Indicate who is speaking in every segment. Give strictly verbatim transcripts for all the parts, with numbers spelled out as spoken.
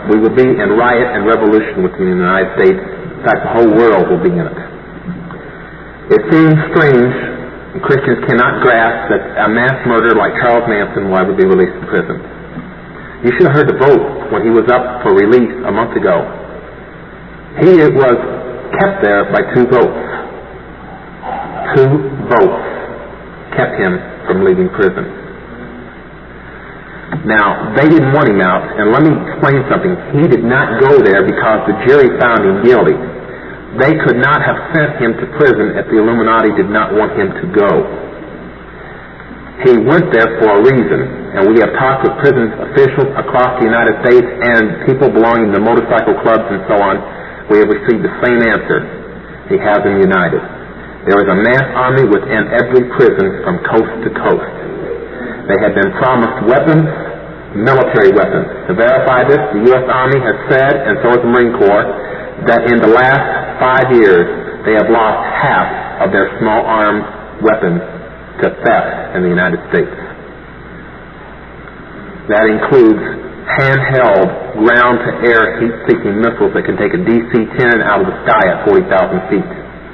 Speaker 1: We will be in riot and revolution within the United States. In fact, the whole world will be in it. It seems strange, and Christians cannot grasp that a mass murderer like Charles Manson will ever be released from prison. You should have heard the vote when he was up for release a month ago. He was kept there by two votes. Two votes kept him from leaving prison. Now, they didn't want him out, and let me explain something. He did not go there because the jury found him guilty. They could not have sent him to prison if the Illuminati did not want him to go. He went there for a reason, and we have talked with prison officials across the United States and people belonging to motorcycle clubs and so on. We have received the same answer. He has them united. There is a mass army within every prison from coast to coast. They had been promised weapons, military weapons. To verify this, the U S Army has said, and so has the Marine Corps, that in the last five years they have lost half of their small arms weapons to theft in the United States. That includes handheld ground-to-air heat-seeking missiles that can take a D C ten out of the sky at forty thousand feet.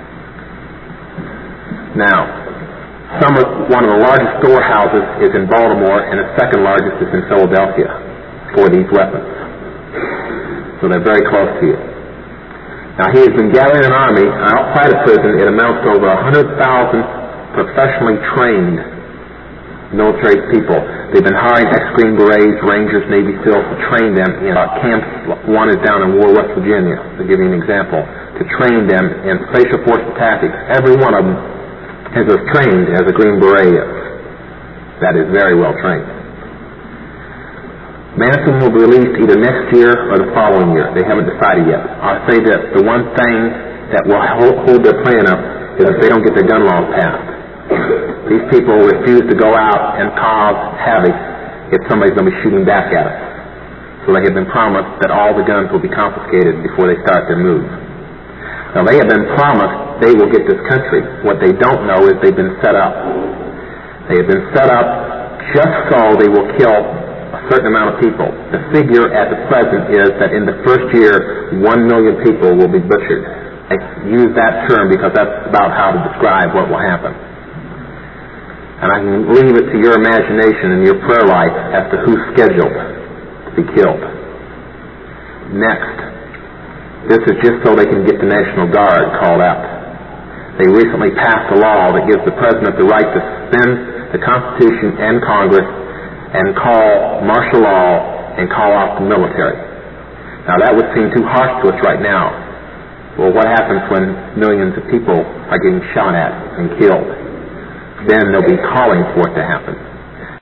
Speaker 1: Now, some of, one of the largest storehouses is in Baltimore, and the second largest is in Philadelphia for these weapons. So they're very close to you. Now, he has been gathering an army outside of prison. It amounts to over one hundred thousand professionally trained military people. They've been hiring ex-Green Berets, Rangers, Navy SEALs to train them in uh, camps. One is down in War, West Virginia, to give you an example, to train them in special forces tactics. Every one of them is as trained as a Green Beret is. That is very well trained. Manson will be released either next year or the following year. They haven't decided yet. I'll say this, the one thing that will hold their plan up is if they don't get their gun laws passed. These people refuse to go out and cause havoc if somebody's going to be shooting back at us. So they have been promised that all the guns will be confiscated before they start their move. Now, they have been promised they will get this country. What they don't know is they've been set up. They have been set up just so they will kill a certain amount of people. The figure at the present is that in the first year, one million people will be butchered. I use that term because that's about how to describe what will happen. And I can leave it to your imagination and your prayer life as to who's scheduled to be killed. Next. This is just so they can get the National Guard called out. They recently passed a law that gives the President the right to suspend the Constitution and Congress and call martial law and call off the military. Now, that would seem too harsh to us right now. Well, what happens when millions of people are getting shot at and killed? Then they'll be calling for it to happen.